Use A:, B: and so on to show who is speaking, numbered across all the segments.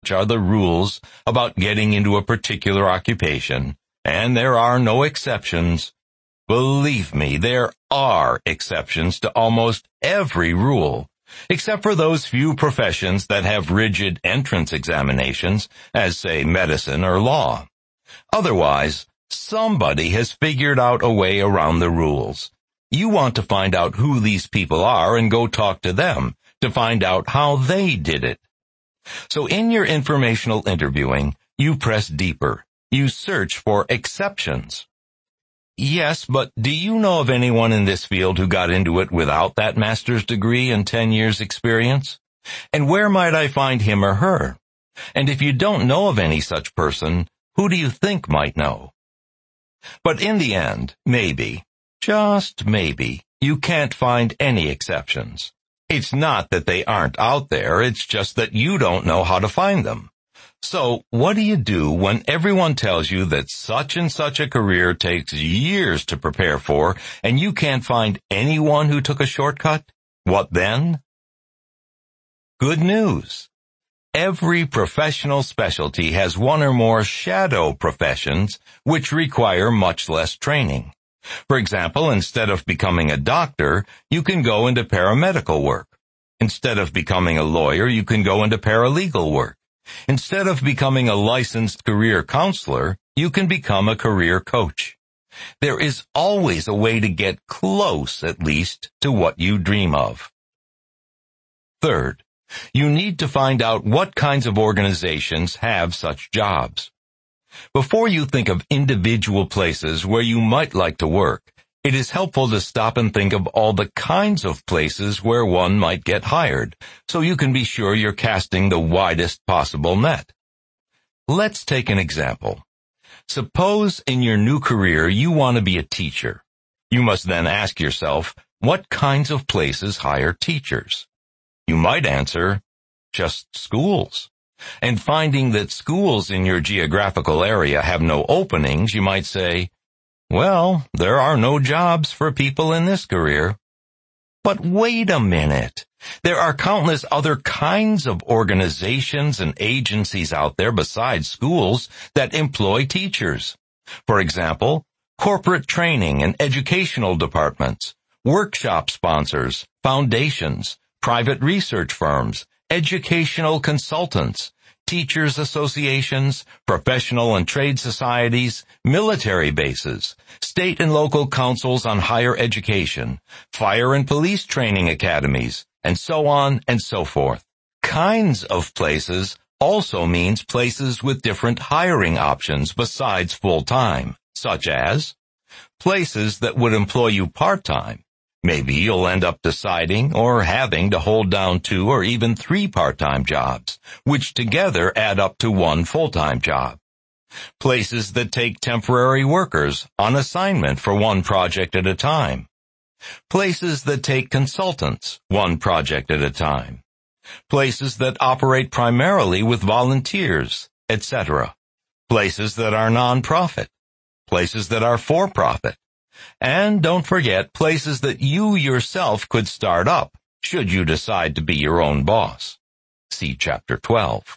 A: such are the rules about getting into a particular occupation, and there are no exceptions. Believe me, there are exceptions to almost every rule, except for those few professions that have rigid entrance examinations, as say medicine or law. Otherwise, somebody has figured out a way around the rules. You want to find out who these people are and go talk to them to find out how they did it. So in your informational interviewing, you press deeper. You search for exceptions. Yes, but do you know of anyone in this field who got into it without that master's degree and 10 years experience? And where might I find him or her? And if you don't know of any such person, who do you think might know? But in the end, maybe, just maybe, you can't find any exceptions. It's not that they aren't out there, it's just that you don't know how to find them. So, what do you do when everyone tells you that such and such a career takes years to prepare for, and you can't find anyone who took a shortcut? What then? Good news. Every professional specialty has one or more shadow professions which require much less training. For example, instead of becoming a doctor, you can go into paramedical work. Instead of becoming a lawyer, you can go into paralegal work. Instead of becoming a licensed career counselor, you can become a career coach. There is always a way to get close, at least, to what you dream of. Third, you need to find out what kinds of organizations have such jobs. Before you think of individual places where you might like to work, it is helpful to stop and think of all the kinds of places where one might get hired, so you can be sure you're casting the widest possible net. Let's take an example. Suppose in your new career you want to be a teacher. You must then ask yourself, what kinds of places hire teachers? You might answer, just schools. And finding that schools in your geographical area have no openings, you might say, well, there are no jobs for people in this career. But wait a minute. There are countless other kinds of organizations and agencies out there besides schools that employ teachers. For example, corporate training and educational departments, workshop sponsors, foundations, private research firms, educational consultants, teachers associations, professional and trade societies, military bases, state and local councils on higher education, fire and police training academies, and so on and so forth. Kinds of places also means places with different hiring options besides full-time, such as places that would employ you part-time. Maybe you'll end up deciding or having to hold down 2 or even 3 part-time jobs, which together add up to 1 full-time job. Places that take temporary workers on assignment for 1 project at a time. Places that take consultants 1 project at a time. Places that operate primarily with volunteers, etc. Places that are non-profit. Places that are for-profit. And don't forget places that you yourself could start up, should you decide to be your own boss. See Chapter 12.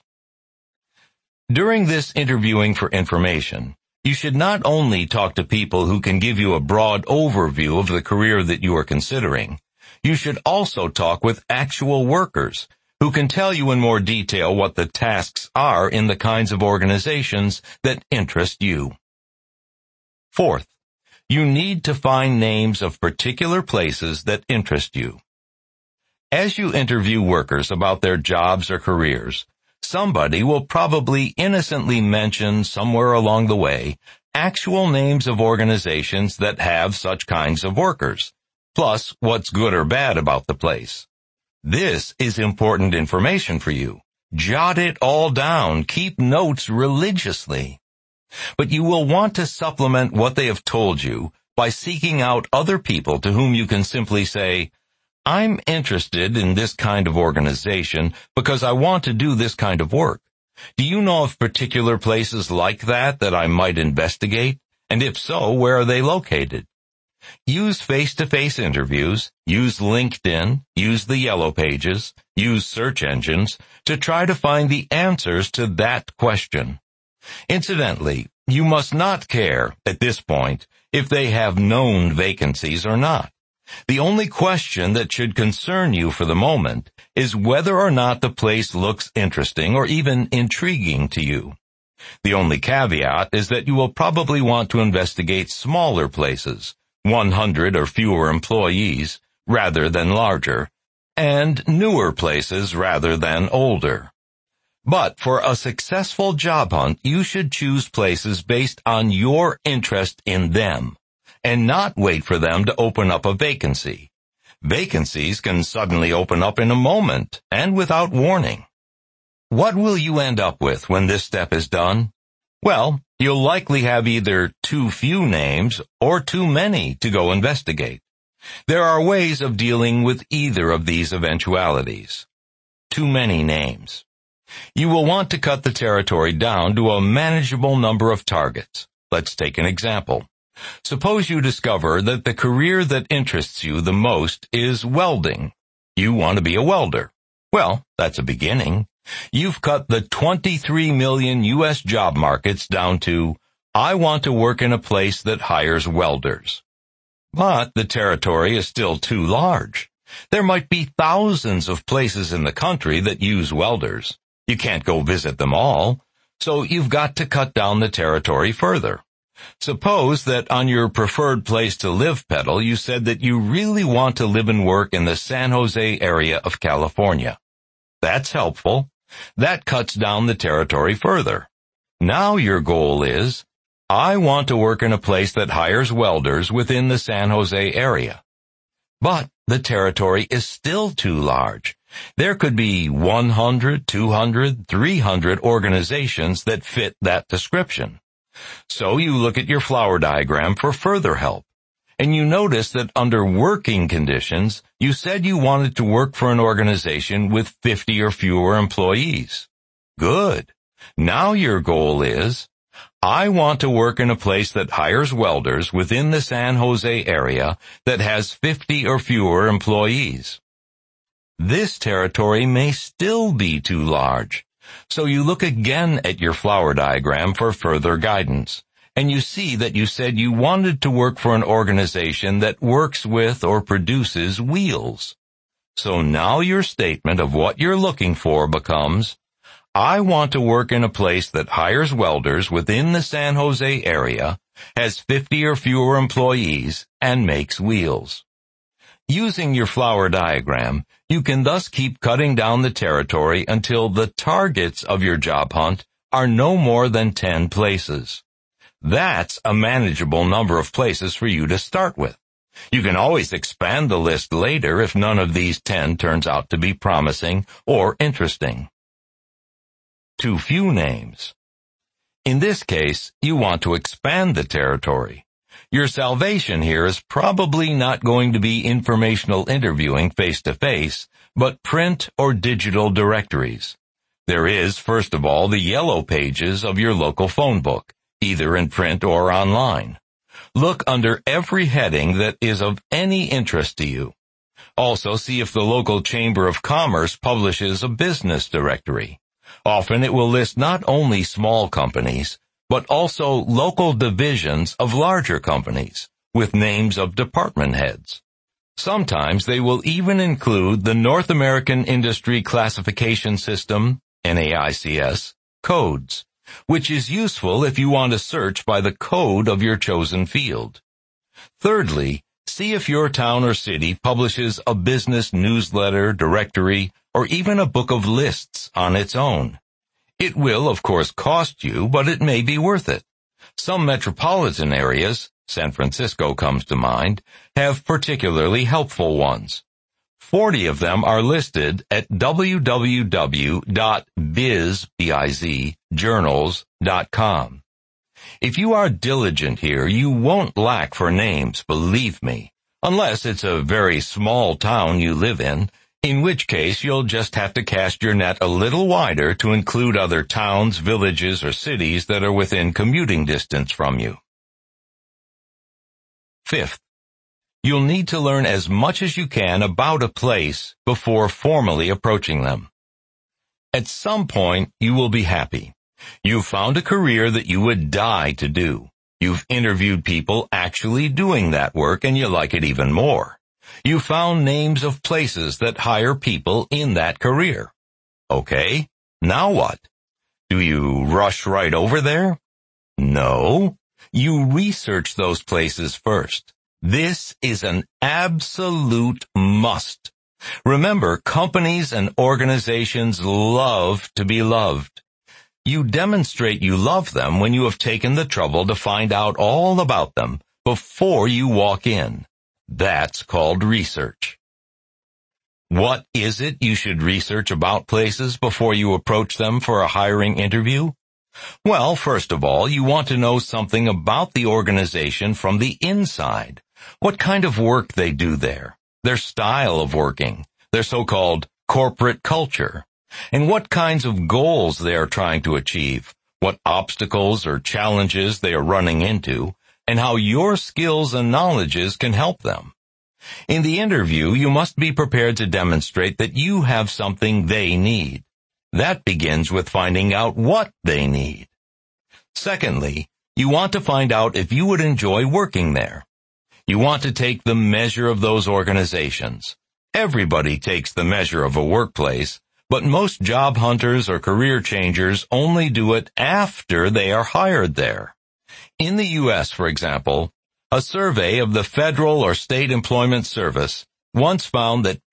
A: During this interviewing for information, you should not only talk to people who can give you a broad overview of the career that you are considering, you should also talk with actual workers who can tell you in more detail what the tasks are in the kinds of organizations that interest you. Fourth, you need to find names of particular places that interest you. As you interview workers about their jobs or careers, somebody will probably innocently mention somewhere along the way actual names of organizations that have such kinds of workers, plus what's good or bad about the place. This is important information for you. Jot it all down. Keep notes religiously. But you will want to supplement what they have told you by seeking out other people to whom you can simply say, I'm interested in this kind of organization because I want to do this kind of work. Do you know of particular places like that I might investigate? And if so, where are they located? Use face-to-face interviews, use LinkedIn, use the Yellow Pages, use search engines to try to find the answers to that question. Incidentally, you must not care, at this point, if they have known vacancies or not. The only question that should concern you for the moment is whether or not the place looks interesting or even intriguing to you. The only caveat is that you will probably want to investigate smaller places, 100 or fewer employees, rather than larger, and newer places rather than older. But for a successful job hunt, you should choose places based on your interest in them, and not wait for them to open up a vacancy. Vacancies can suddenly open up in a moment, and without warning. What will you end up with when this step is done? Well, you'll likely have either too few names or too many to go investigate. There are ways of dealing with either of these eventualities. Too many names. You will want to cut the territory down to a manageable number of targets. Let's take an example. Suppose you discover that the career that interests you the most is welding. You want to be a welder. Well, that's a beginning. You've cut the 23 million U.S. job markets down to, I want to work in a place that hires welders. But the territory is still too large. There might be thousands of places in the country that use welders. You can't go visit them all, so you've got to cut down the territory further. Suppose that on your preferred place to live pedal, you said that you really want to live and work in the San Jose area of California. That's helpful. That cuts down the territory further. Now your goal is, I want to work in a place that hires welders within the San Jose area. But the territory is still too large. There could be 100, 200, 300 organizations that fit that description. So you look at your flower diagram for further help, and you notice that under working conditions, you said you wanted to work for an organization with 50 or fewer employees. Good. Now your goal is, I want to work in a place that hires welders within the San Jose area that has 50 or fewer employees. This territory may still be too large, so you look again at your flower diagram for further guidance, and you see that you said you wanted to work for an organization that works with or produces wheels. So now your statement of what you're looking for becomes, I want to work in a place that hires welders within the San Jose area, has 50 or fewer employees, and makes wheels. Using your flower diagram, you can thus keep cutting down the territory until the targets of your job hunt are no more than 10 places. That's a manageable number of places for you to start with. You can always expand the list later if none of these 10 turns out to be promising or interesting. Too few names. In this case, you want to expand the territory. Your salvation here is probably not going to be informational interviewing face-to-face, but print or digital directories. There is, first of all, the Yellow Pages of your local phone book, either in print or online. Look under every heading that is of any interest to you. Also, see if the local Chamber of Commerce publishes a business directory. Often it will list not only small companies, but also local divisions of larger companies, with names of department heads. Sometimes they will even include the North American Industry Classification System, NAICS, codes, which is useful if you want to search by the code of your chosen field. Thirdly, see if your town or city publishes a business newsletter, directory, or even a book of lists on its own. It will, of course, cost you, but it may be worth it. Some metropolitan areas, San Francisco comes to mind, have particularly helpful ones. 40 of them are listed at www.bizjournals.com. If you are diligent here, you won't lack for names, believe me, unless it's a very small town you live in which case you'll just have to cast your net a little wider to include other towns, villages, or cities that are within commuting distance from you. Fifth, you'll need to learn as much as you can about a place before formally approaching them. At some point, you will be happy. You've found a career that you would die to do. You've interviewed people actually doing that work and you like it even more. You found names of places that hire people in that career. Okay, now what? Do you rush right over there? No, you research those places first. This is an absolute must. Remember, companies and organizations love to be loved. You demonstrate you love them when you have taken the trouble to find out all about them before you walk in. That's called research. What is it you should research about places before you approach them for a hiring interview? Well, first of all, you want to know something about the organization from the inside. What kind of work they do there, their style of working, their so-called corporate culture, and what kinds of goals they are trying to achieve, what obstacles or challenges they are running into, and how your skills and knowledges can help them. In the interview, you must be prepared to demonstrate that you have something they need. That begins with finding out what they need. Secondly, you want to find out if you would enjoy working there. You want to take the measure of those organizations. Everybody takes the measure of a workplace, but most job hunters or career changers only do it after they are hired there. In the U.S., for example, a survey of the Federal or State Employment Service once found that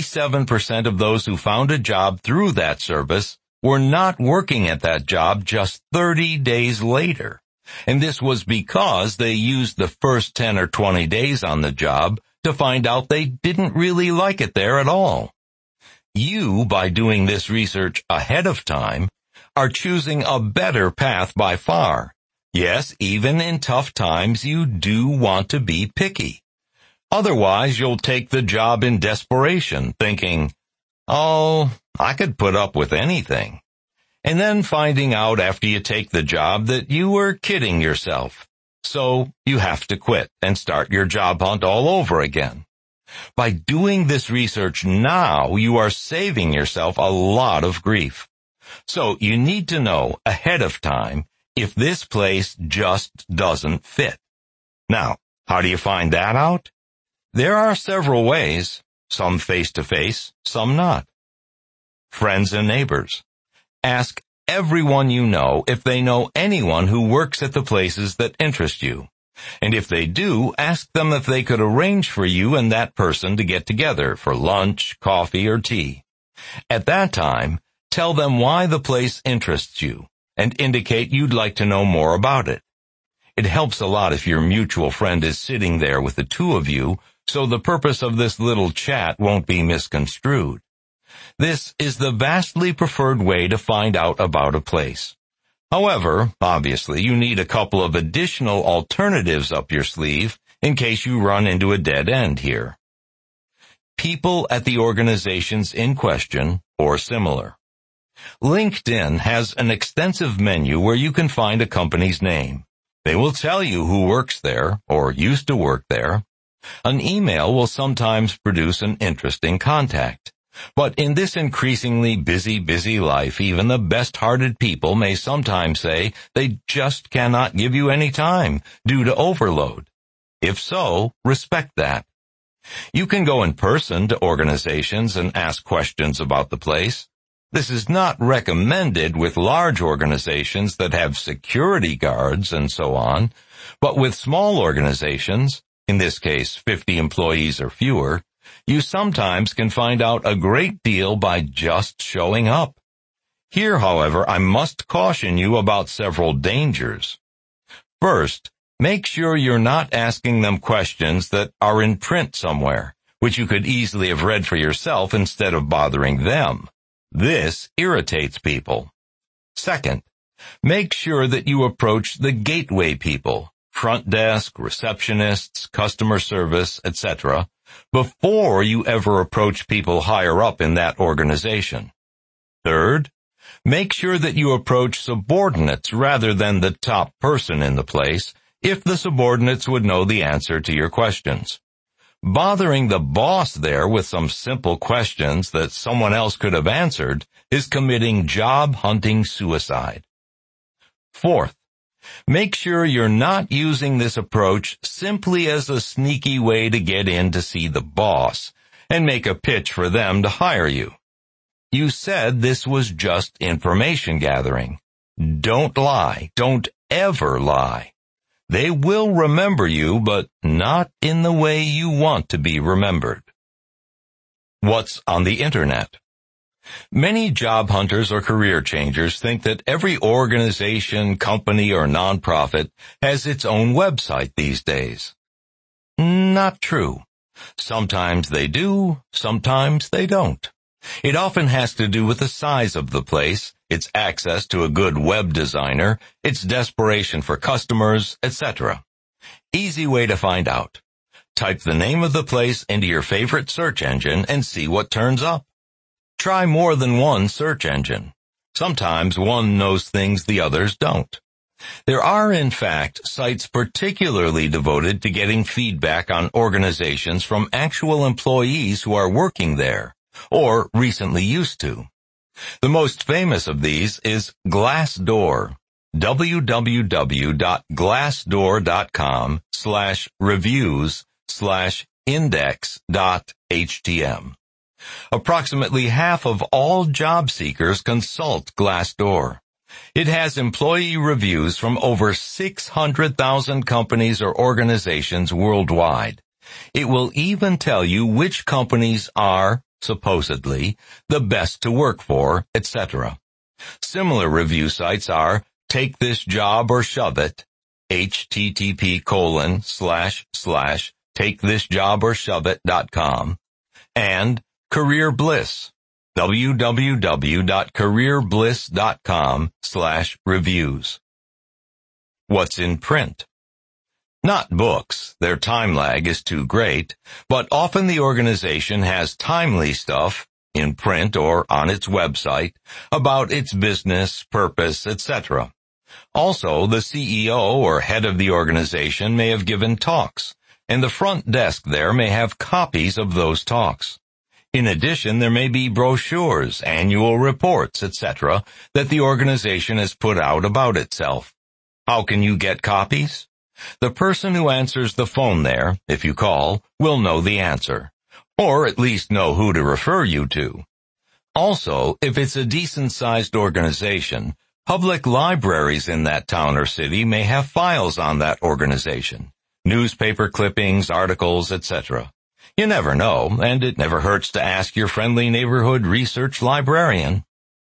A: 57% of those who found a job through that service were not working at that job just 30 days later. And this was because they used the first 10 or 20 days on the job to find out they didn't really like it there at all. You, by doing this research ahead of time, are choosing a better path by far. Yes, even in tough times, you do want to be picky. Otherwise, you'll take the job in desperation, thinking, oh, I could put up with anything. And then finding out after you take the job that you were kidding yourself. So you have to quit and start your job hunt all over again. By doing this research now, you are saving yourself a lot of grief. So you need to know ahead of time if this place just doesn't fit. Now, how do you find that out? There are several ways, some face-to-face, some not. Friends and neighbors. Ask everyone you know if they know anyone who works at the places that interest you. And if they do, ask them if they could arrange for you and that person to get together for lunch, coffee, or tea. At that time, tell them why the place interests you and indicate you'd like to know more about it. It helps a lot if your mutual friend is sitting there with the two of you, so the purpose of this little chat won't be misconstrued. This is the vastly preferred way to find out about a place. However, obviously, you need a couple of additional alternatives up your sleeve in case you run into a dead end here. People at the organizations in question or similar. LinkedIn has an extensive menu where you can find a company's name. They will tell you who works there or used to work there. An email will sometimes produce an interesting contact. But in this increasingly busy life, even the best-hearted people may sometimes say they just cannot give you any time due to overload. If so, respect that. You can go in person to organizations and ask questions about the place. This is not recommended with large organizations that have security guards and so on, but with small organizations, in this case 50 employees or fewer, you sometimes can find out a great deal by just showing up. Here, however, I must caution you about several dangers. First, make sure you're not asking them questions that are in print somewhere, which you could easily have read for yourself instead of bothering them. This irritates people. Second, make sure that you approach the gateway people, front desk, receptionists, customer service, etc., before you ever approach people higher up in that organization. Third, make sure that you approach subordinates rather than the top person in the place if the subordinates would know the answer to your questions. Bothering the boss there with some simple questions that someone else could have answered is committing job hunting suicide. Fourth, make sure you're not using this approach simply as a sneaky way to get in to see the boss and make a pitch for them to hire you. You said this was just information gathering. Don't lie. Don't ever lie. They will remember you, but not in the way you want to be remembered. What's on the Internet? Many job hunters or career changers think that every organization, company, or nonprofit has its own website these days. Not true. Sometimes they do, sometimes they don't. It often has to do with the size of the place, its access to a good web designer, its desperation for customers, etc. Easy way to find out. Type the name of the place into your favorite search engine and see what turns up. Try more than one search engine. Sometimes one knows things the others don't. There are, in fact, sites particularly devoted to getting feedback on organizations from actual employees who are working there, or recently used to. The most famous of these is Glassdoor, www.glassdoor.com/reviews/index.htm. Approximately half of all job seekers consult Glassdoor. It has employee reviews from over 600,000 companies or organizations worldwide. It will even tell you which companies are, supposedly, the best to work for, etc. Similar review sites are Take This Job or Shove It, http://takethisjoborshove.com, and Career Bliss, www.careerbliss.com/reviews. What's in print? Not books, their time lag is too great, but often the organization has timely stuff, in print or on its website, about its business, purpose, etc. Also, the CEO or head of the organization may have given talks, and the front desk there may have copies of those talks. In addition, there may be brochures, annual reports, etc. that the organization has put out about itself. How can you get copies? The person who answers the phone there, if you call, will know the answer, or at least know who to refer you to. Also, if it's a decent-sized organization, public libraries in that town or city may have files on that organization, newspaper clippings, articles, etc. You never know, and it never hurts to ask your friendly neighborhood research librarian.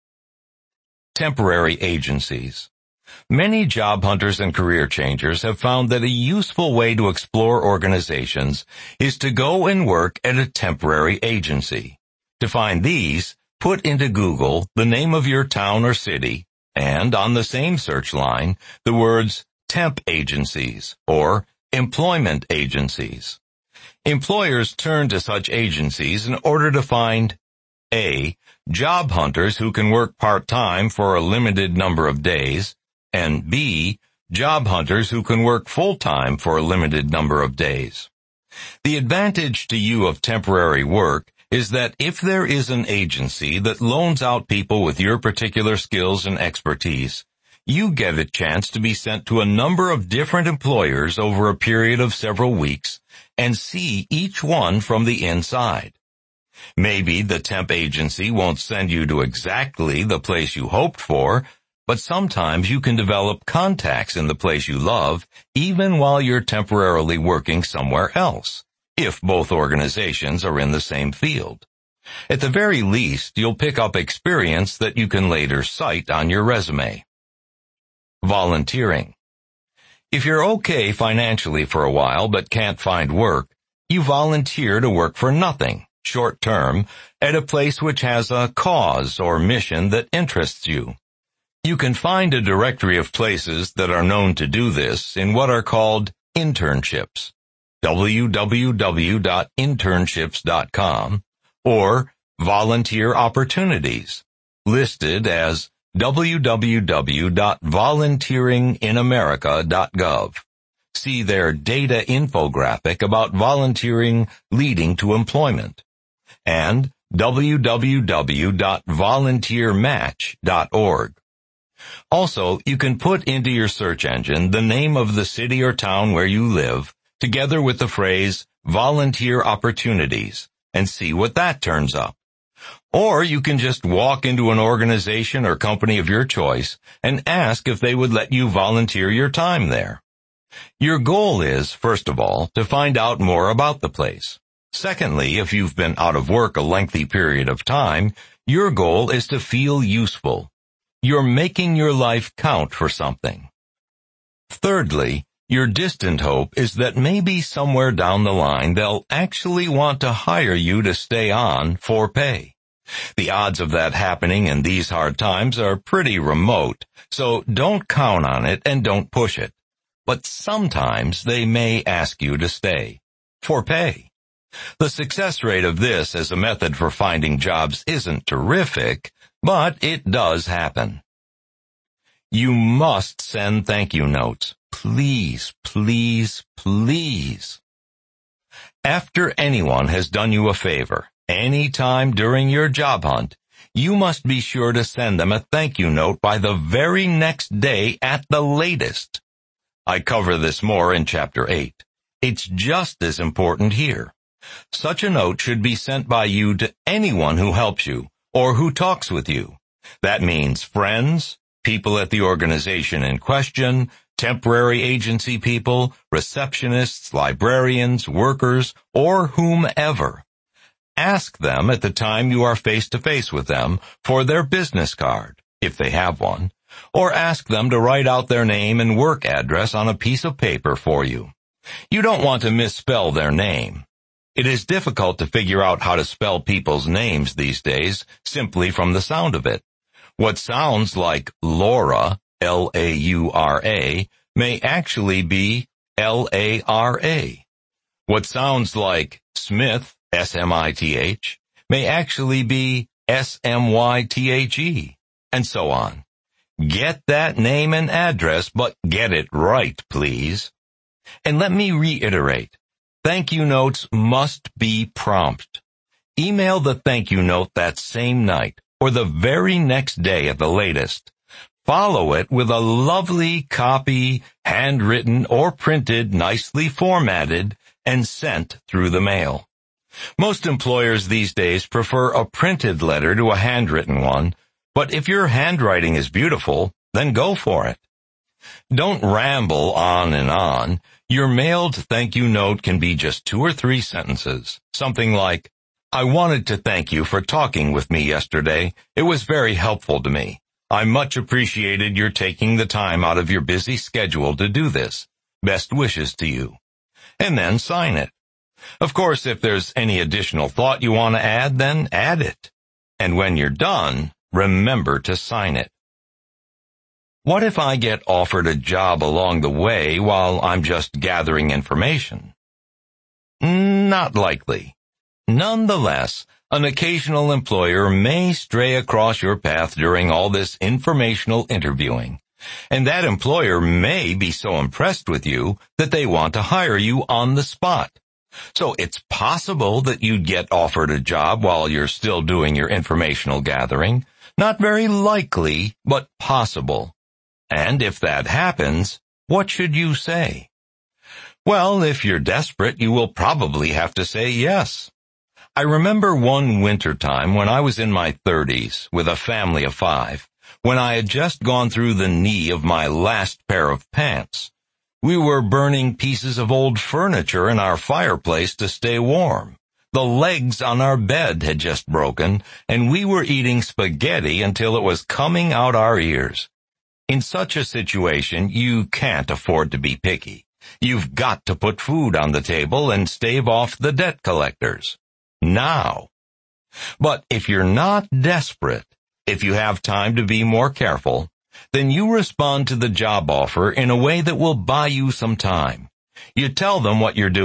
A: Temporary agencies. Many job hunters and career changers have found that a useful way to explore organizations is to go and work at a temporary agency. To find these, put into Google the name of your town or city, and on the same search line, the words temp agencies or employment agencies. Employers turn to such agencies in order to find A. Job hunters who can work part-time for a limited number of days, and B. Job hunters who can work full-time for a limited number of days. The advantage to you of temporary work is that if there is an agency that loans out people with your particular skills and expertise, you get a chance to be sent to a number of different employers over a period of several weeks and see each one from the inside. Maybe the temp agency won't send you to exactly the place you hoped for, but sometimes you can develop contacts in the place you love even while you're temporarily working somewhere else, if both organizations are in the same field. At the very least, you'll pick up experience that you can later cite on your resume. Volunteering. If you're okay financially for a while but can't find work, you volunteer to work for nothing, short-term, at a place which has a cause or mission that interests you. You can find a directory of places that are known to do this in what are called internships, www.internships.com, or volunteer opportunities, listed as www.volunteeringinamerica.gov. see their data infographic about volunteering leading to employment, and www.volunteermatch.org. Also, you can put into your search engine the name of the city or town where you live, together with the phrase volunteer opportunities, and see what that turns up. Or you can just walk into an organization or company of your choice and ask if they would let you volunteer your time there. Your goal is, first of all, to find out more about the place. Secondly, if you've been out of work a lengthy period of time, your goal is to feel useful. You're making your life count for something. Thirdly, your distant hope is that maybe somewhere down the line they'll actually want to hire you to stay on for pay. The odds of that happening in these hard times are pretty remote, so don't count on it and don't push it. But sometimes they may ask you to stay for pay. The success rate of this as a method for finding jobs isn't terrific, but it does happen. You must send thank you notes. Please, please, please. After anyone has done you a favor, any time during your job hunt, you must be sure to send them a thank you note by the very next day at the latest. I cover this more in Chapter 8. It's just as important here. Such a note should be sent by you to anyone who helps you or who talks with you. That means friends, people at the organization in question, temporary agency people, receptionists, librarians, workers, or whomever. Ask them at the time you are face-to-face with them for their business card, if they have one, or ask them to write out their name and work address on a piece of paper for you. You don't want to misspell their name. It is difficult to figure out how to spell people's names these days simply from the sound of it. What sounds like Laura, L-A-U-R-A, may actually be L-A-R-A. What sounds like Smith, S-M-I-T-H, may actually be S-M-Y-T-H-E, and so on. Get that name and address, but get it right, please. And let me reiterate, thank you notes must be prompt. Email the thank you note that same night, or the very next day at the latest. Follow it with a lovely copy, handwritten or printed, nicely formatted, and sent through the mail. Most employers these days prefer a printed letter to a handwritten one, but if your handwriting is beautiful, then go for it. Don't ramble on and on. Your mailed thank you note can be just 2 or 3 sentences. Something like, I wanted to thank you for talking with me yesterday. It was very helpful to me. I much appreciated your taking the time out of your busy schedule to do this. Best wishes to you. And then sign it. Of course, if there's any additional thought you want to add, then add it. And when you're done, remember to sign it. What if I get offered a job along the way while I'm just gathering information? Not likely. Nonetheless, an occasional employer may stray across your path during all this informational interviewing, and that employer may be so impressed with you that they want to hire you on the spot. So it's possible that you'd get offered a job while you're still doing your informational gathering. Not very likely, but possible. And if that happens, what should you say? Well, if you're desperate, you will probably have to say yes. I remember one winter time when I was in my 30s with a family of 5, when I had just gone through the knee of my last pair of pants. We were burning pieces of old furniture in our fireplace to stay warm. The legs on our bed had just broken, and we were eating spaghetti until it was coming out our ears. In such a situation, you can't afford to be picky. You've got to put food on the table and stave off the debt collectors. Now. But if you're not desperate, if you have time to be more careful, then you respond to the job offer in a way that will buy you some time. You tell them what you're doing,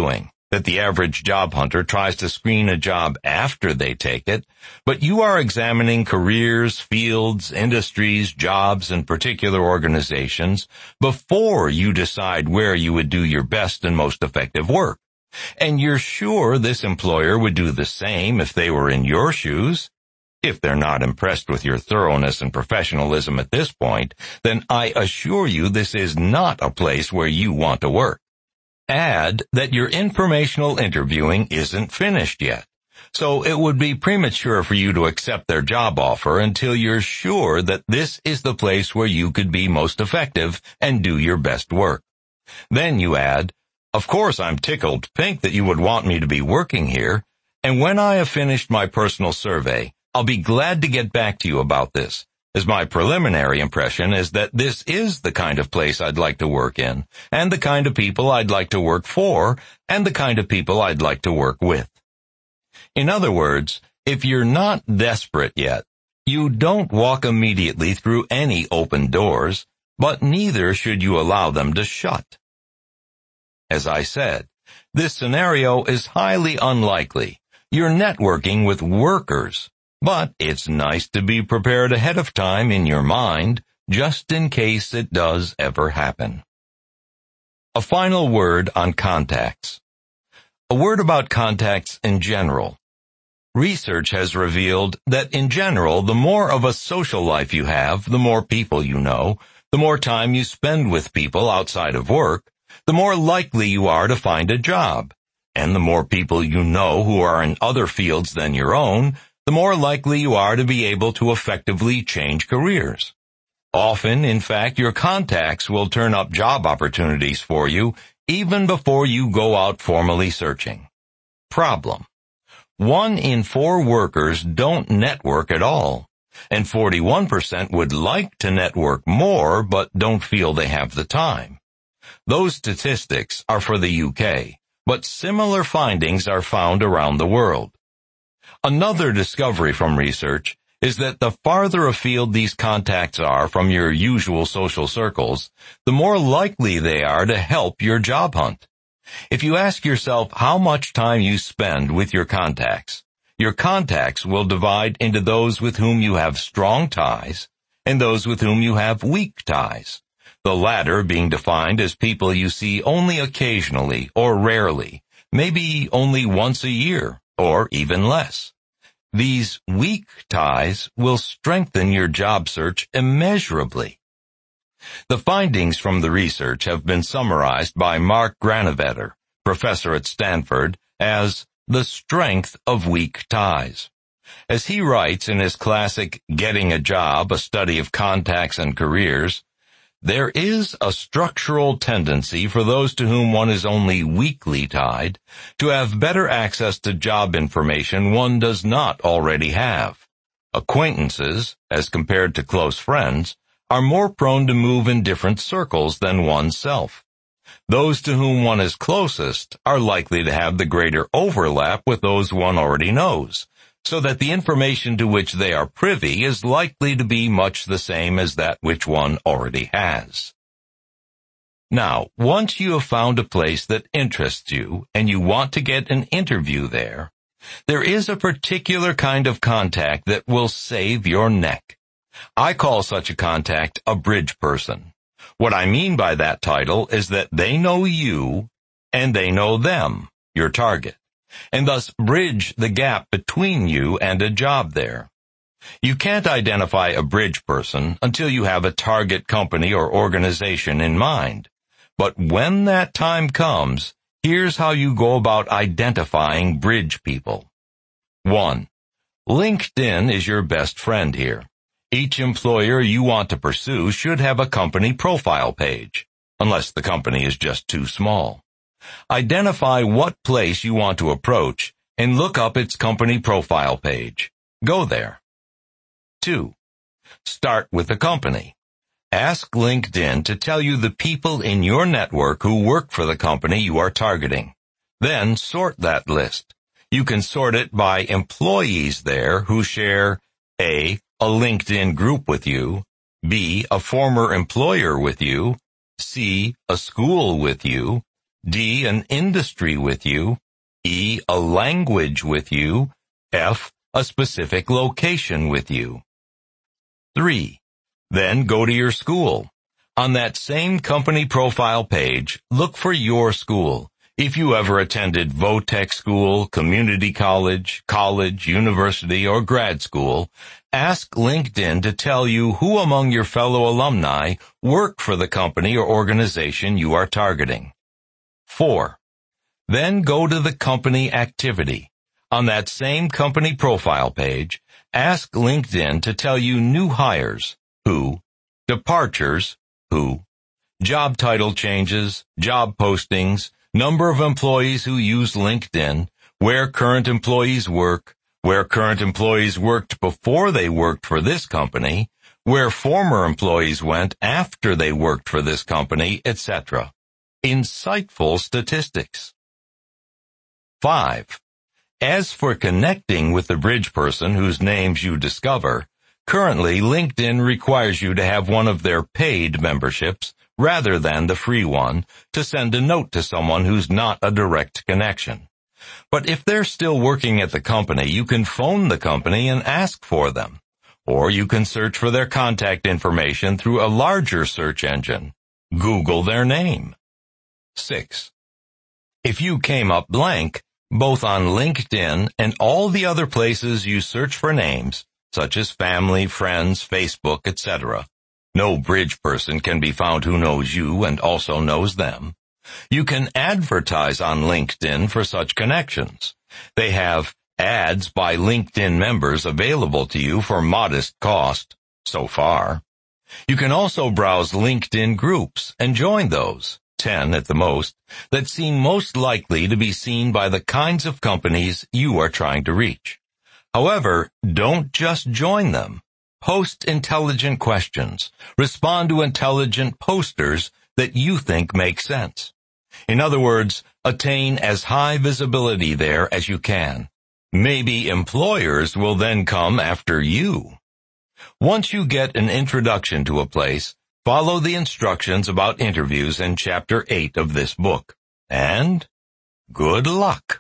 A: that the average job hunter tries to screen a job after they take it, but you are examining careers, fields, industries, jobs, and particular organizations before you decide where you would do your best and most effective work. And you're sure this employer would do the same if they were in your shoes. If they're not impressed with your thoroughness and professionalism at this point, then I assure you this is not a place where you want to work. Add that your informational interviewing isn't finished yet, so it would be premature for you to accept their job offer until you're sure that this is the place where you could be most effective and do your best work. Then you add, "Of course, I'm tickled pink that you would want me to be working here, and when I have finished my personal survey, I'll be glad to get back to you about this, as my preliminary impression is that this is the kind of place I'd like to work in, and the kind of people I'd like to work for, and the kind of people I'd like to work with." In other words, if you're not desperate yet, you don't walk immediately through any open doors, but neither should you allow them to shut. As I said, this scenario is highly unlikely. You're networking with workers, but it's nice to be prepared ahead of time in your mind, just in case it does ever happen. A final word on contacts. A word about contacts in general. Research has revealed that in general, the more of a social life you have, the more people you know, the more time you spend with people outside of work, the more likely you are to find a job. And the more people you know who are in other fields than your own, the more likely you are to be able to effectively change careers. Often, in fact, your contacts will turn up job opportunities for you even before you go out formally searching. Problem: 1 in 4 workers don't network at all, and 41% would like to network more but don't feel they have the time. Those statistics are for the UK, but similar findings are found around the world. Another discovery from research is that the farther afield these contacts are from your usual social circles, the more likely they are to help your job hunt. If you ask yourself how much time you spend with your contacts will divide into those with whom you have strong ties and those with whom you have weak ties, the latter being defined as people you see only occasionally or rarely, maybe only once a year, or even less. These weak ties will strengthen your job search immeasurably. The findings from the research have been summarized by Mark Granovetter, professor at Stanford, as the strength of weak ties. As he writes in his classic Getting a Job, a study of contacts and careers, there is a structural tendency for those to whom one is only weakly tied to have better access to job information one does not already have. Acquaintances, as compared to close friends, are more prone to move in different circles than oneself. Those to whom one is closest are likely to have the greater overlap with those one already knows, so that the information to which they are privy is likely to be much the same as that which one already has. Now, once you have found a place that interests you and you want to get an interview there is a particular kind of contact that will save your neck. I call such a contact a bridge person. What I mean by that title is that they know you and they know them, your target, and thus bridge the gap between you and a job there. You can't identify a bridge person until you have a target company or organization in mind. But when that time comes, here's how you go about identifying bridge people. 1. LinkedIn is your best friend here. Each employer you want to pursue should have a company profile page, unless the company is just too small. Identify what place you want to approach and look up its company profile page. Go there. 2. Start with the company. Ask LinkedIn to tell you the people in your network who work for the company you are targeting. Then sort that list. You can sort it by employees there who share A, a LinkedIn group with you, B, a former employer with you, C, a school with you, D, an industry with you, E, a language with you, F, a specific location with you. 3. Then go to your school. On that same company profile page, look for your school. If you ever attended Votech school, community college, university, or grad school, ask LinkedIn to tell you who among your fellow alumni work for the company or organization you are targeting. 4. Then go to the company activity. On that same company profile page, ask LinkedIn to tell you new hires, who, departures, who, job title changes, job postings, number of employees who use LinkedIn, where current employees work, where current employees worked before they worked for this company, where former employees went after they worked for this company, etc. Insightful statistics. 5. As for connecting with the bridge person whose names you discover, currently LinkedIn requires you to have one of their paid memberships rather than the free one to send a note to someone who's not a direct connection. But if they're still working at the company, you can phone the company and ask for them. Or you can search for their contact information through a larger search engine. Google their name. 6. If you came up blank, both on LinkedIn and all the other places you search for names, such as family, friends, Facebook, etc., no bridge person can be found who knows you and also knows them. You can advertise on LinkedIn for such connections. They have ads by LinkedIn members available to you for modest cost, so far. You can also browse LinkedIn groups and join those, 10 at the most, that seem most likely to be seen by the kinds of companies you are trying to reach. However, don't just join them. Post intelligent questions. Respond to intelligent posters that you think make sense. In other words, attain as high visibility there as you can. Maybe employers will then come after you. Once you get an introduction to a place, follow the instructions about interviews in Chapter 8 of this book. And good luck.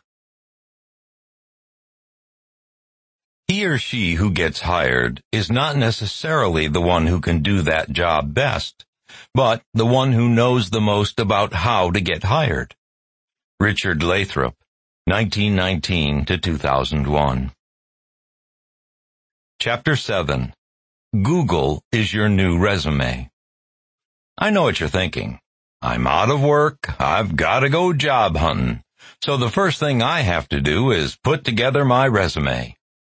A: He or she who gets hired is not necessarily the one who can do that job best, but the one who knows the most about how to get hired. Richard Lathrop, 1919 to 2001. Chapter 7. Google is your new resume. I know what you're thinking. I'm out of work. I've got to go job hunting. So the first thing I have to do is put together my resume.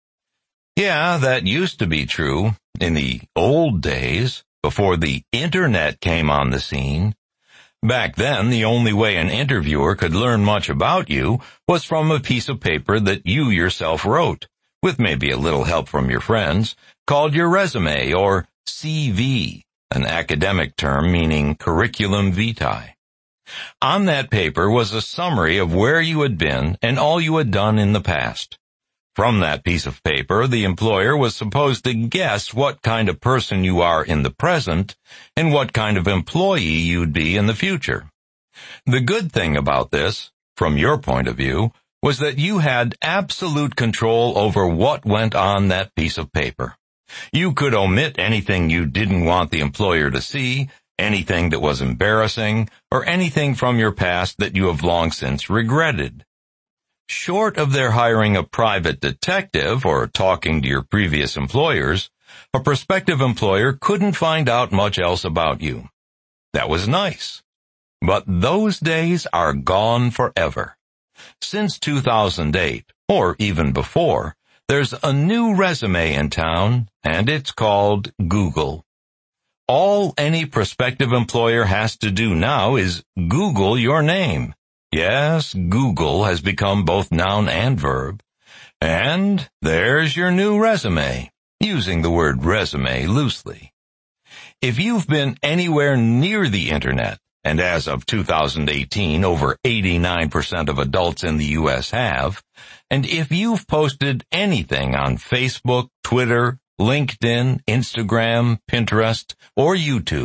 A: Yeah, that used to be true in the old days, before the internet came on the scene. Back then, the only way an interviewer could learn much about you was from a piece of paper that you yourself wrote, with maybe a little help from your friends, called your resume, or CV, an academic term meaning curriculum vitae. On that paper was a summary of where you had been and all you had done in the past. From that piece of paper, the employer was supposed to guess what kind of person you are in the present and what kind of employee you'd be in the future. The good thing about this, from your point of view, was that you had absolute control over what went on that piece of paper. You could omit anything you didn't want the employer to see, anything that was embarrassing, or anything from your past that you have long since regretted. Short of their hiring a private detective or talking to your previous employers, a prospective employer couldn't find out much else about you. That was nice. But those days are gone forever. Since 2008, or even before, there's a new resume in town, and it's called Google. All any prospective employer has to do now is Google your name. Yes, Google has become both noun and verb. And there's your new resume, using the word resume loosely. If you've been anywhere near the internet, and as of 2018, over 89% of adults in the U.S. have, and if you've posted anything on Facebook, Twitter, LinkedIn, Instagram, Pinterest, or YouTube,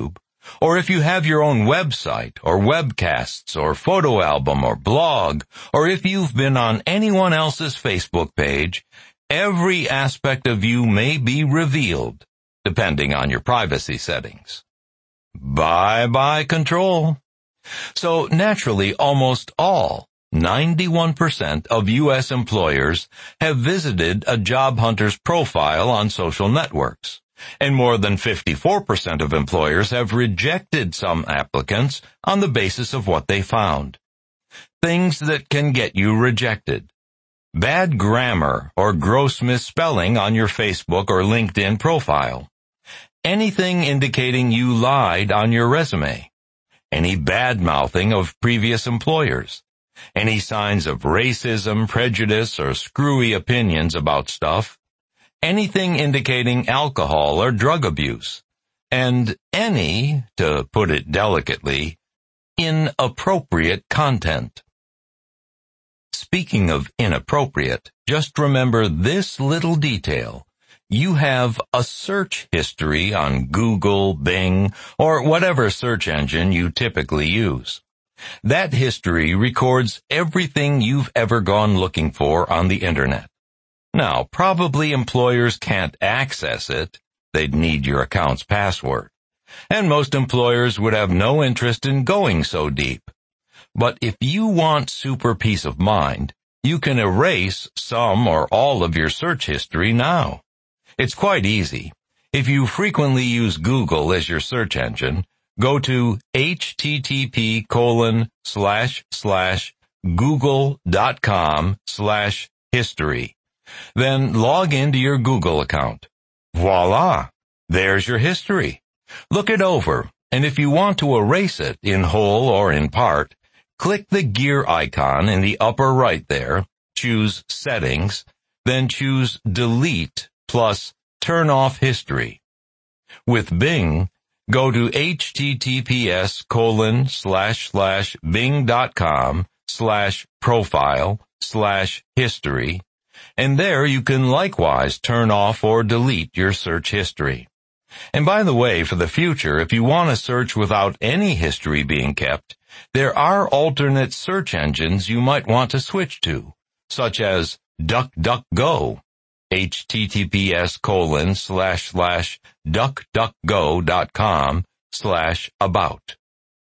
A: Or if you have your own website or webcasts or photo album or blog, or if you've been on anyone else's Facebook page, every aspect of you may be revealed, depending on your privacy settings. Bye-bye control. So naturally, almost all, 91% of U.S. employers have visited a job hunter's profile on social networks. And more than 54% of employers have rejected some applicants on the basis of what they found. Things that can get you rejected. Bad grammar or gross misspelling on your Facebook or LinkedIn profile. Anything indicating you lied on your resume. Any bad-mouthing of previous employers. Any signs of racism, prejudice, or screwy opinions about stuff. Anything indicating alcohol or drug abuse, and any, to put it delicately, inappropriate content. Speaking of inappropriate, just remember this little detail. You have a search history on Google, Bing, or whatever search engine you typically use. That history records everything you've ever gone looking for on the internet. Now, probably employers can't access it. They'd need your account's password. And most employers would have no interest in going so deep. But if you want super peace of mind, you can erase some or all of your search history now. It's quite easy. If you frequently use Google as your search engine, go to http://google.com/history. Then log into your Google account. Voila! There's your history. Look it over, and if you want to erase it in whole or in part, click the gear icon in the upper right there, choose Settings, then choose Delete plus Turn Off History. With Bing, go to https://bing.com/profile/history, and there you can likewise turn off or delete your search history. And by the way, for the future, if you want to search without any history being kept, there are alternate search engines you might want to switch to, such as DuckDuckGo, https://duckduckgo.com/about.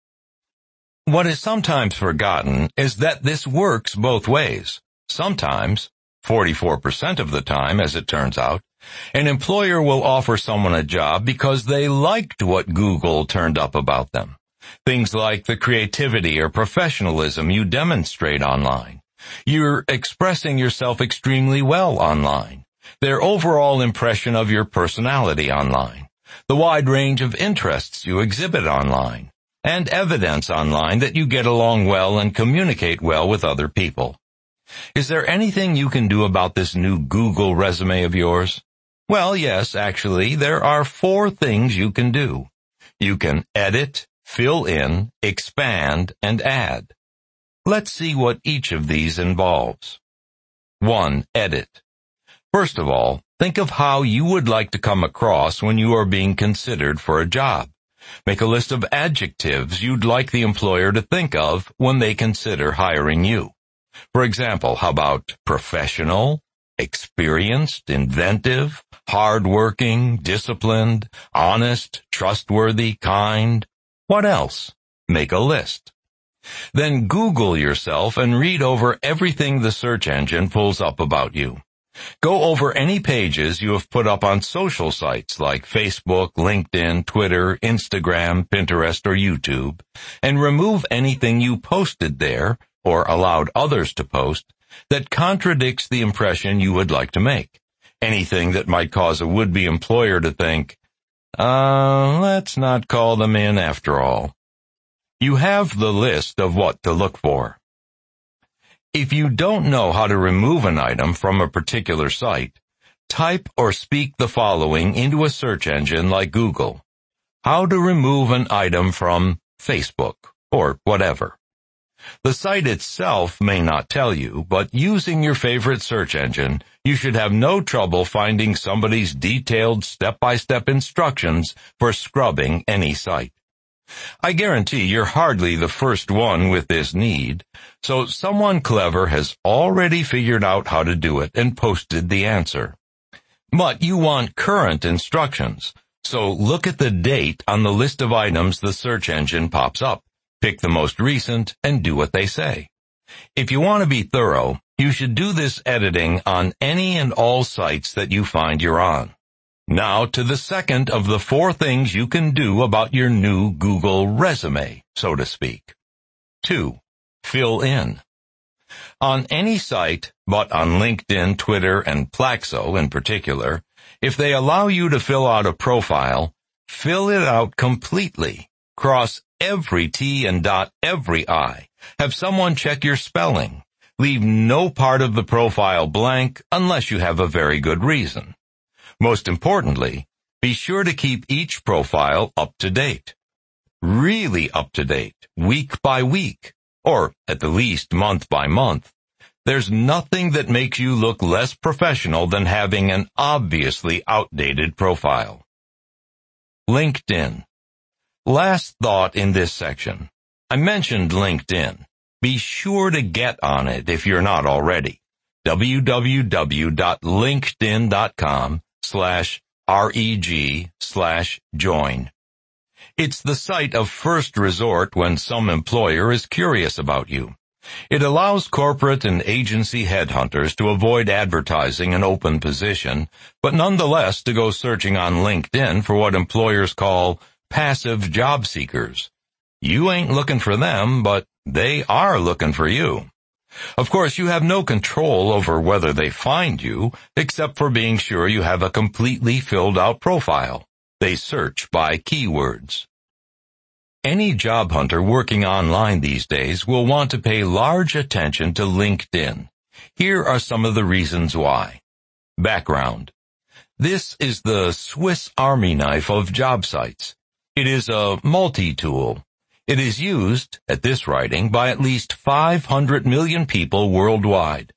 A: What is sometimes forgotten is that this works both ways. Sometimes, 44% of the time as it turns out, an employer will offer someone a job because they liked what Google turned up about them. Things like the creativity or professionalism you demonstrate online. You're expressing yourself extremely well online. Their overall impression of your personality online. The wide range of interests you exhibit online. And evidence online that you get along well and communicate well with other people. Is there anything you can do about this new Google resume of yours? Well, yes, actually, there are 4 things you can do. You can edit, fill in, expand, and add. Let's see what each of these involves. 1. Edit. First of all, think of how you would like to come across when you are being considered for a job. Make a list of adjectives you'd like the employer to think of when they consider hiring you. For example, how about professional, experienced, inventive, hardworking, disciplined, honest, trustworthy, kind? What else? Make a list. Then Google yourself and read over everything the search engine pulls up about you. Go over any pages you have put up on social sites like Facebook, LinkedIn, Twitter, Instagram, Pinterest, or YouTube, and remove anything you posted there, or allowed others to post, that contradicts the impression you would like to make. Anything that might cause a would-be employer to think, let's not call them in after all. You have the list of what to look for. If you don't know how to remove an item from a particular site, type or speak the following into a search engine like Google. How to remove an item from Facebook, or whatever. The site itself may not tell you, but using your favorite search engine, you should have no trouble finding somebody's detailed step-by-step instructions for scrubbing any site. I guarantee you're hardly the first one with this need, so someone clever has already figured out how to do it and posted the answer. But you want current instructions, so look at the date on the list of items the search engine pops up, pick the most recent, and do what they say. If you want to be thorough, you should do this editing on any and all sites that you find you're on. Now to the second of the 4 things you can do about your new Google resume, so to speak. 2. Fill in. On any site, but on LinkedIn, Twitter, and Plaxo in particular, if they allow you to fill out a profile, fill it out completely. Cross every T and dot every I. Have someone check your spelling. Leave no part of the profile blank unless you have a very good reason. Most importantly, be sure to keep each profile up to date. Really up to date, week by week, or at the least month by month. There's nothing that makes you look less professional than having an obviously outdated profile. LinkedIn. Last thought in this section. I mentioned LinkedIn. Be sure to get on it if you're not already. www.linkedin.com/reg/join. It's the site of first resort when some employer is curious about you. It allows corporate and agency headhunters to avoid advertising an open position, but nonetheless to go searching on LinkedIn for what employers call passive job seekers. You ain't looking for them, but they are looking for you. Of course, you have no control over whether they find you, except for being sure you have a completely filled out profile. They search by keywords. Any job hunter working online these days will want to pay large attention to LinkedIn. Here are some of the reasons why. Background. This is the Swiss Army knife of job sites. It is a multi-tool. It is used, at this writing, by at least 500 million people worldwide,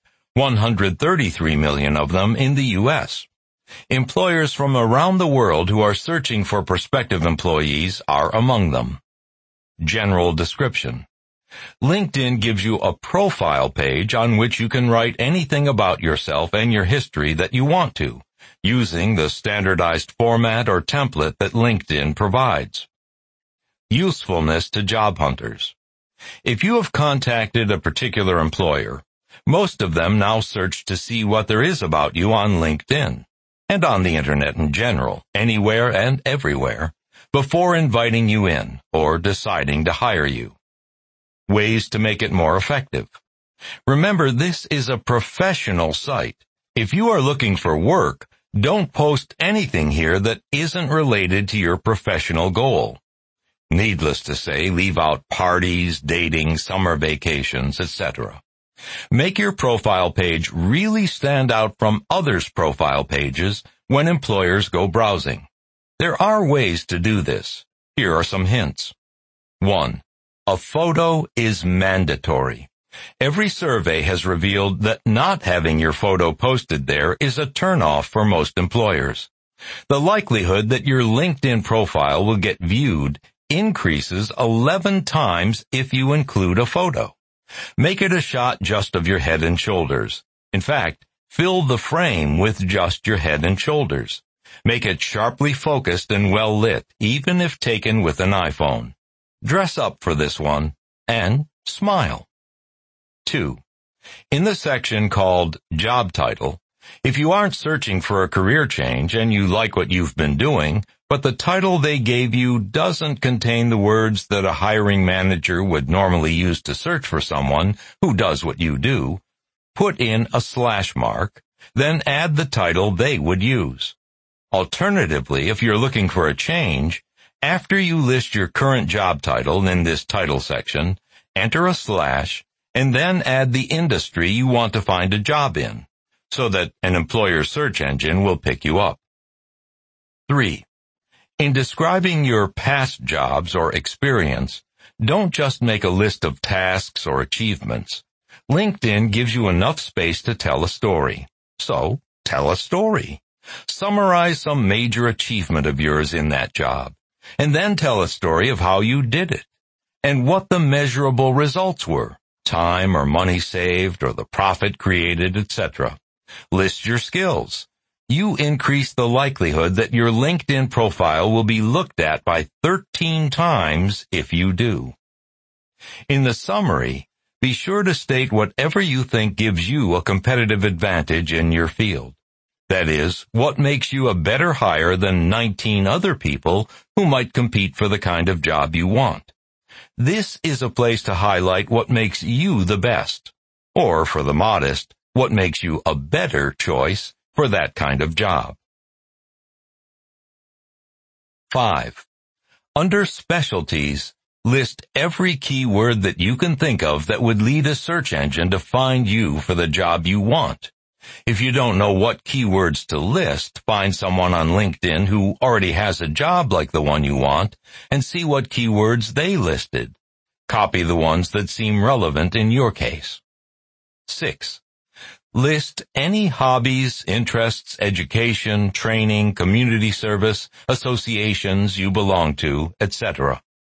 A: 133 million of them in the U.S. Employers from around the world who are searching for prospective employees are among them. General description. LinkedIn gives you a profile page on which you can write anything about yourself and your history that you want to, using the standardized format or template that LinkedIn provides. Usefulness to job hunters. If you have contacted a particular employer, most of them now search to see what there is about you on LinkedIn, and on the internet in general, anywhere and everywhere, before inviting you in or deciding to hire you. Ways to make it more effective. Remember, this is a professional site. If you are looking for work, don't post anything here that isn't related to your professional goal. Needless to say, leave out parties, dating, summer vacations, etc. Make your profile page really stand out from others' profile pages when employers go browsing. There are ways to do this. Here are some hints. 1. A photo is mandatory. Every survey has revealed that not having your photo posted there is a turnoff for most employers. The likelihood that your LinkedIn profile will get viewed increases 11 times if you include a photo. Make it a shot just of your head and shoulders. In fact, fill the frame with just your head and shoulders. Make it sharply focused and well lit, even if taken with an iPhone. Dress up for this one, and smile. 2. In the section called Job Title, if you aren't searching for a career change and you like what you've been doing, but the title they gave you doesn't contain the words that a hiring manager would normally use to search for someone who does what you do, put in a slash mark, then add the title they would use. Alternatively, if you're looking for a change, after you list your current job title in this title section, enter a slash, and then add the industry you want to find a job in, so that an employer search engine will pick you up. 3. In describing your past jobs or experience, don't just make a list of tasks or achievements. LinkedIn gives you enough space to tell a story. So, tell a story. Summarize some major achievement of yours in that job. and then tell a story of how you did it and what the measurable results were, time or money saved or the profit created, etc. List your skills. You increase the likelihood that your LinkedIn profile will be looked at by 13 times if you do. In the summary, be sure to state whatever you think gives you a competitive advantage in your field. That is, what makes you a better hire than 19 other people who might compete for the kind of job you want. This is a place to highlight what makes you the best, or for the modest, what makes you a better choice for that kind of job. 5. Under specialties, list every keyword that you can think of that would lead a search engine to find you for the job you want. If you don't know what keywords to list, find someone on LinkedIn who already has a job like the one you want and see what keywords they listed. Copy the ones that seem relevant in your case. 6. List any hobbies, interests, education, training, community service, associations you belong to, etc.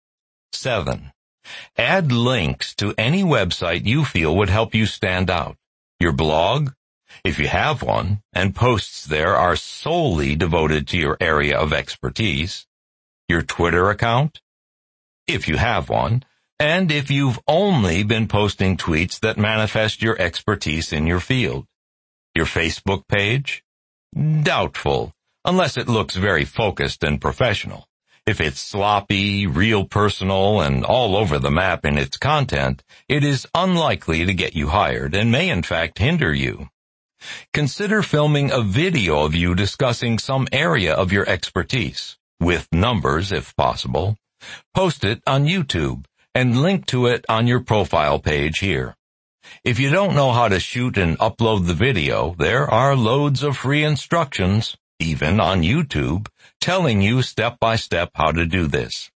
A: 7. Add links to any website you feel would help you stand out. Your blog, if you have one, and posts there are solely devoted to your area of expertise. Your Twitter account, if you have one, and if you've only been posting tweets that manifest your expertise in your field. Your Facebook page? Doubtful, unless it looks very focused and professional. If it's sloppy, real personal, and all over the map in its content, it is unlikely to get you hired and may in fact hinder you. Consider filming a video of you discussing some area of your expertise, with numbers if possible. Post it on YouTube and link to it on your profile page here. If you don't know how to shoot and upload the video, there are loads of free instructions, even on YouTube, telling you step by step how to do this.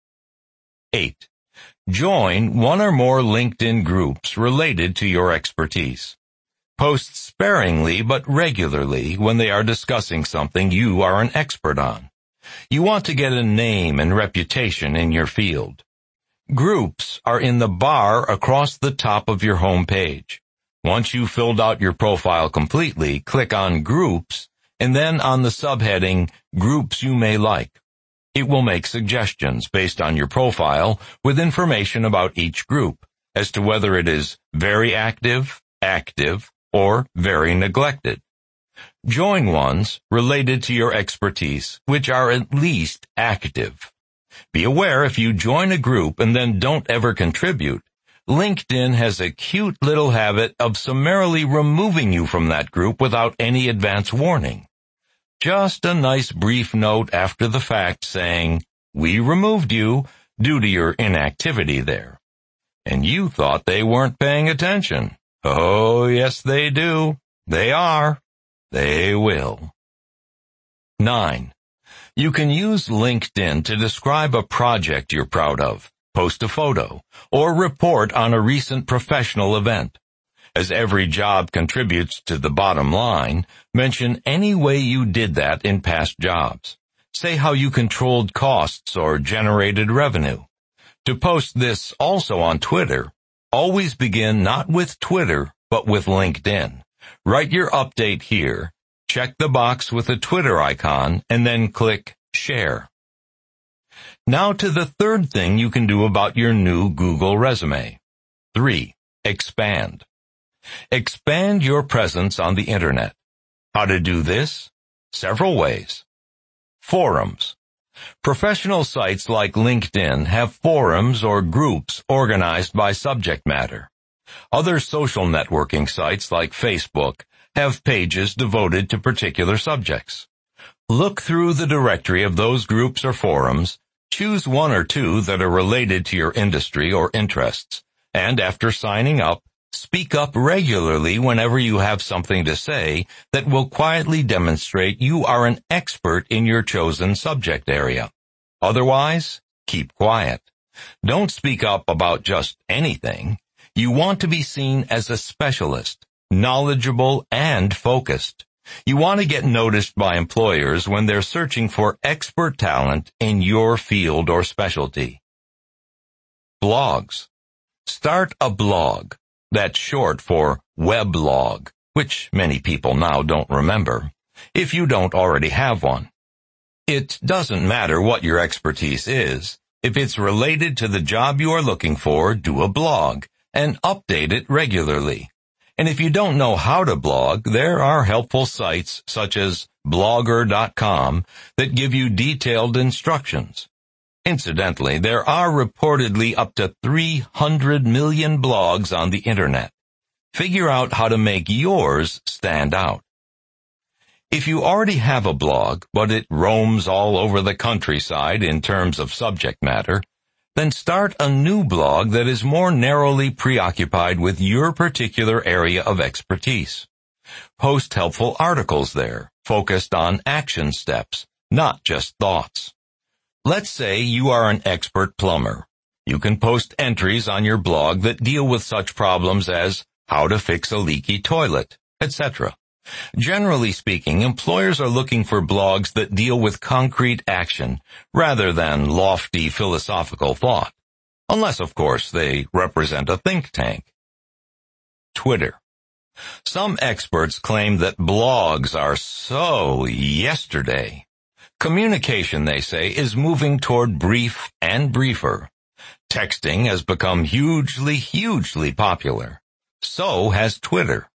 A: 8. Join one or more LinkedIn groups related to your expertise. Post sparingly but regularly when they are discussing something you are an expert on. You want to get a name and reputation in your field. Groups are in the bar across the top of your home page. Once you've filled out your profile completely, click on Groups and then on the subheading Groups You May Like. It will make suggestions based on your profile with information about each group as to whether it is very active, active, or very neglected. Join ones related to your expertise, which are at least active. Be aware if you join a group and then don't ever contribute, LinkedIn has a cute little habit of summarily removing you from that group without any advance warning. Just a nice brief note after the fact saying, "We removed you due to your inactivity there." And you thought they weren't paying attention. Oh, yes, they do. They are. They will. 9. You can use LinkedIn to describe a project you're proud of, post a photo, or report on a recent professional event. As every job contributes to the bottom line, mention any way you did that in past jobs. Say how you controlled costs or generated revenue. To post this also on Twitter, always begin not with Twitter, but with LinkedIn. Write your update here, check the box with the Twitter icon, and then click Share. Now to the third thing you can do about your new Google resume. 3. Expand. Expand your presence on the Internet. How to do this? Several ways. Forums. Professional sites like LinkedIn have forums or groups organized by subject matter. Other social networking sites like Facebook have pages devoted to particular subjects. Look through the directory of those groups or forums, choose one or two that are related to your industry or interests, and after signing up, speak up regularly whenever you have something to say that will quietly demonstrate you are an expert in your chosen subject area. Otherwise, keep quiet. Don't speak up about just anything. You want to be seen as a specialist, knowledgeable and focused. You want to get noticed by employers when they're searching for expert talent in your field or specialty. Blogs. Start a blog. That's short for weblog, which many people now don't remember, if you don't already have one. It doesn't matter what your expertise is. If it's related to the job you are looking for, do a blog and update it regularly. And if you don't know how to blog, there are helpful sites such as blogger.com that give you detailed instructions. Incidentally, there are reportedly up to 300 million blogs on the internet. Figure out how to make yours stand out. If you already have a blog, but it roams all over the countryside in terms of subject matter, then start a new blog that is more narrowly preoccupied with your particular area of expertise. Post helpful articles there, focused on action steps, not just thoughts. Let's say you are an expert plumber. You can post entries on your blog that deal with such problems as how to fix a leaky toilet, etc. Generally speaking, employers are looking for blogs that deal with concrete action rather than lofty philosophical thought, unless, of course, they represent a think tank. Twitter. Some experts claim that blogs are so yesterday. Communication, they say, is moving toward brief and briefer. Texting has become hugely popular. So has Twitter.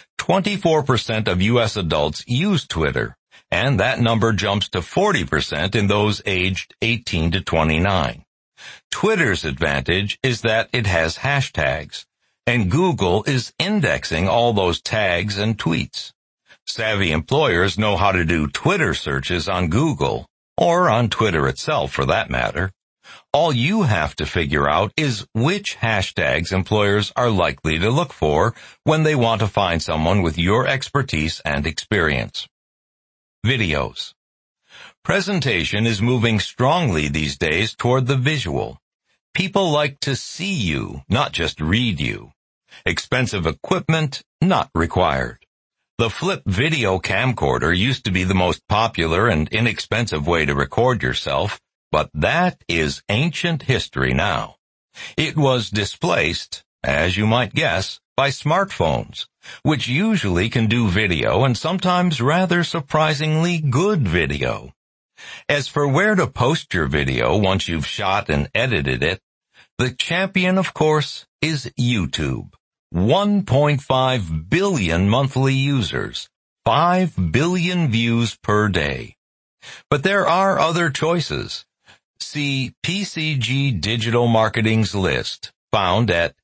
A: 24% of U.S. adults use Twitter, and that number jumps to 40% in those aged 18 to 29. Twitter's advantage is that it has hashtags, and Google is indexing all those tags and tweets. Savvy employers know how to do Twitter searches on Google, or on Twitter itself for that matter. All you have to figure out is which hashtags employers are likely to look for when they want to find someone with your expertise and experience. Videos. Presentation is moving strongly these days toward the visual. People like to see you, not just read you. Expensive equipment, not required. The flip video camcorder used to be the most popular and inexpensive way to record yourself, but that is ancient history now. It was displaced, as you might guess, by smartphones, which usually can do video and sometimes rather surprisingly good video. As for where to post your video once you've shot and edited it, the champion, of course, is YouTube. 1.5 billion monthly users, 5 billion views per day. But there are other choices. See PCG Digital Marketing's list, found at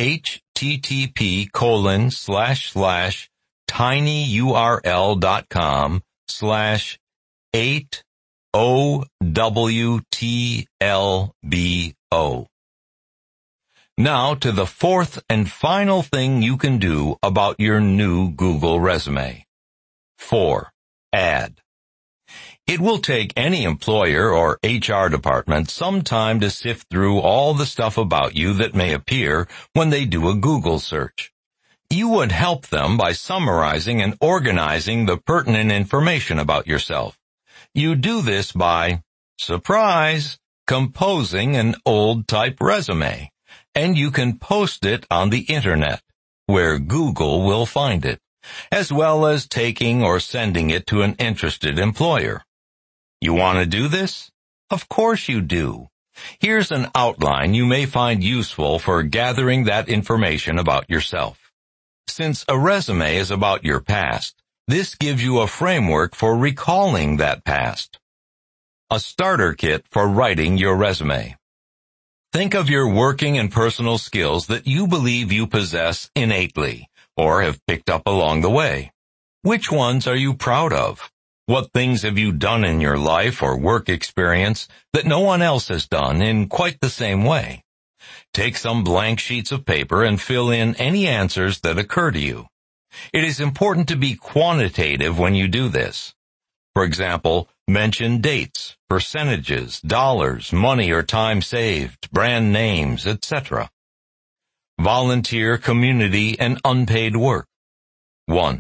A: http://tinyurl.com/8OWTLBO. Now to the fourth and final thing you can do about your new Google resume. 4. Add. It will take any employer or HR department some time to sift through all the stuff about you that may appear when they do a Google search. You would help them by summarizing and organizing the pertinent information about yourself. You do this by, surprise, composing an old-type resume. And you can post it on the internet, where Google will find it, as well as taking or sending it to an interested employer. You want to do this? Of course you do. Here's an outline you may find useful for gathering that information about yourself. Since a resume is about your past, this gives you a framework for recalling that past. A starter kit for writing your resume. Think of your working and personal skills that you believe you possess innately or have picked up along the way. Which ones are you proud of? What things have you done in your life or work experience that no one else has done in quite the same way? Take some blank sheets of paper and fill in any answers that occur to you. It is important to be quantitative when you do this. For example, mention dates, percentages, dollars, money or time saved, brand names, etc. Volunteer, community, and unpaid work. 1.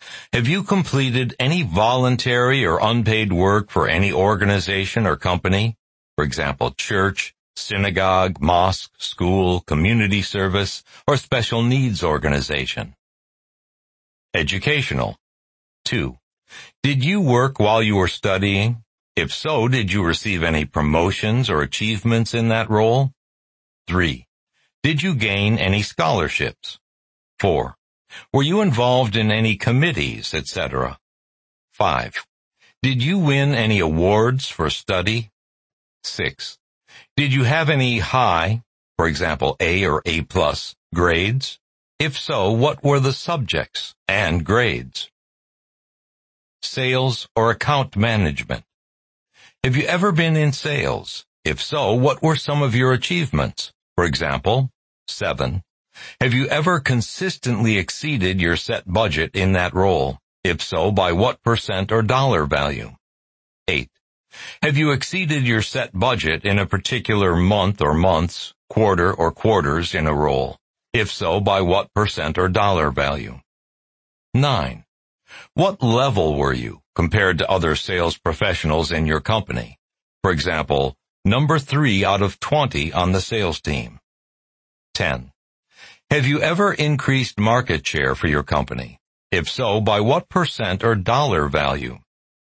A: Have you completed any voluntary or unpaid work for any organization or company? For example, church, synagogue, mosque, school, community service, or special needs organization. Educational. 2. Did you work while you were studying? If so, did you receive any promotions or achievements in that role? 3. Did you gain any scholarships? 4. Were you involved in any committees, etc.? 5. Did you win any awards for study? 6. Did you have any high, for example, A or A+, grades? If so, what were the subjects and grades? Sales or account management. Have you ever been in sales? If so, what were some of your achievements? For example, 7. Have you ever consistently exceeded your set budget in that role? If so, by what % or dollar value? 8. Have you exceeded your set budget in a particular month or months, quarter or quarters in a role? If so, by what % or dollar value? 9. What level were you compared to other sales professionals in your company? For example, number 3 out of 20 on the sales team. 10. Have you ever increased market share for your company? If so, by what % or dollar value?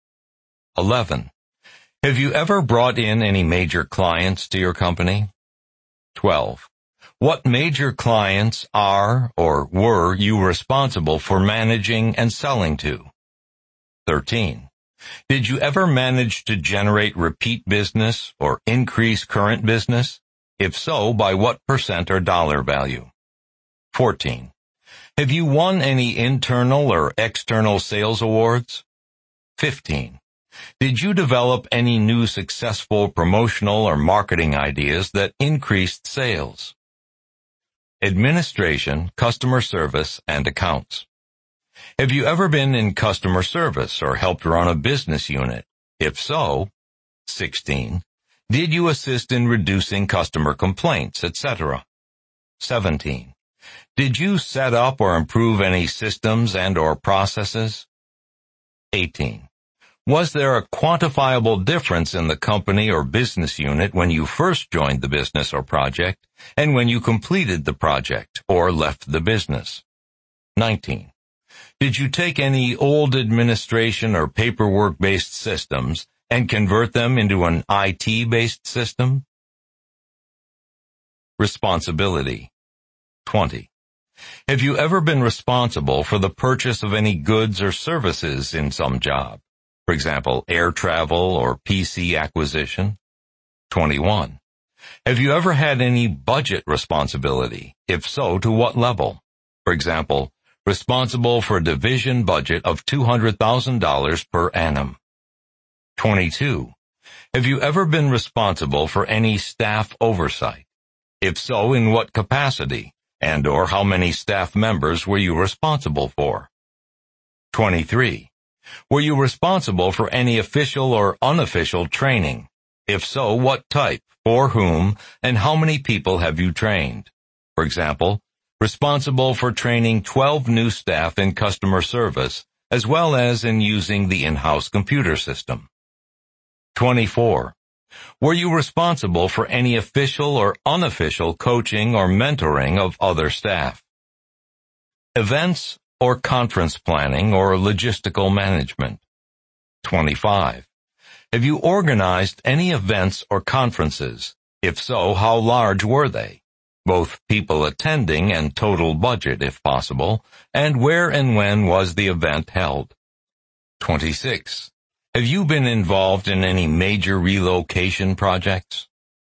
A: 11. Have you ever brought in any major clients to your company? 12. What major clients are or were you responsible for managing and selling to? 13. Did you ever manage to generate repeat business or increase current business? If so, by what % or dollar value? 14. Have you won any internal or external sales awards? 15. Did you develop any new successful promotional or marketing ideas that increased sales? Administration, customer service, and accounts. Have you ever been in customer service or helped run a business unit? If so, 16. Did you assist in reducing customer complaints, etc.? 17. Did you set up or improve any systems and or processes? 18. Was there a quantifiable difference in the company or business unit when you first joined the business or project and when you completed the project or left the business? 19. Did you take any old administration or paperwork-based systems and convert them into an IT-based system? Responsibility. 20. Have you ever been responsible for the purchase of any goods or services in some job? For example, air travel or PC acquisition? 21. Have you ever had any budget responsibility? If so, to what level? For example, responsible for a division budget of $200,000 per annum. 22. Have you ever been responsible for any staff oversight? If so, in what capacity? And or how many staff members were you responsible for? 23. Were you responsible for any official or unofficial training? If so, what type, for whom, and how many people have you trained? For example, responsible for training 12 new staff in customer service, as well as in using the in-house computer system. 24. Were you responsible for any official or unofficial coaching or mentoring of other staff? Events or conference planning or logistical management. 25. Have you organized any events or conferences? If so, how large were they? Both people attending and total budget if possible, and where and when was the event held? 26. Have you been involved in any major relocation projects?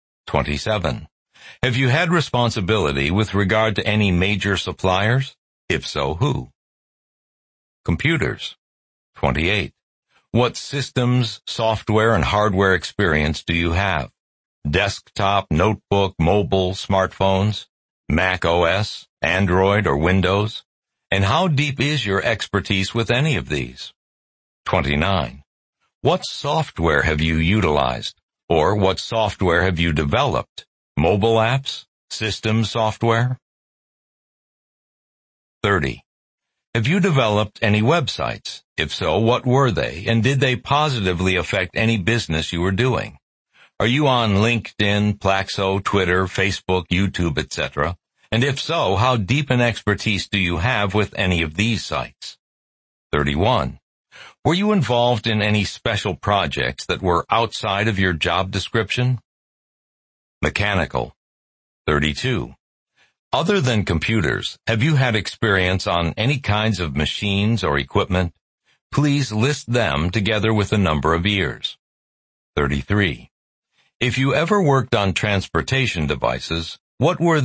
A: 27. Have you had responsibility with regard to any major suppliers? If so, who? Computers. 28. What systems, software, and hardware experience do you have? Desktop, notebook, mobile, smartphones, Mac OS, Android, or Windows? And how deep is your expertise with any of these? 29. What software have you utilized? Or what software have you developed? Mobile apps? System software? 30. Have you developed any websites? If so, what were they, and did they positively affect any business you were doing? Are you on LinkedIn, Plaxo, Twitter, Facebook, YouTube, etc.? And if so, how deep an expertise do you have with any of these sites? 31. Were you involved in any special projects that were outside of your job description? Mechanical. 32. Other than computers, have you had experience on any kinds of machines or equipment? Please list them together with the number of years. 33. If you ever worked on transportation devices, what were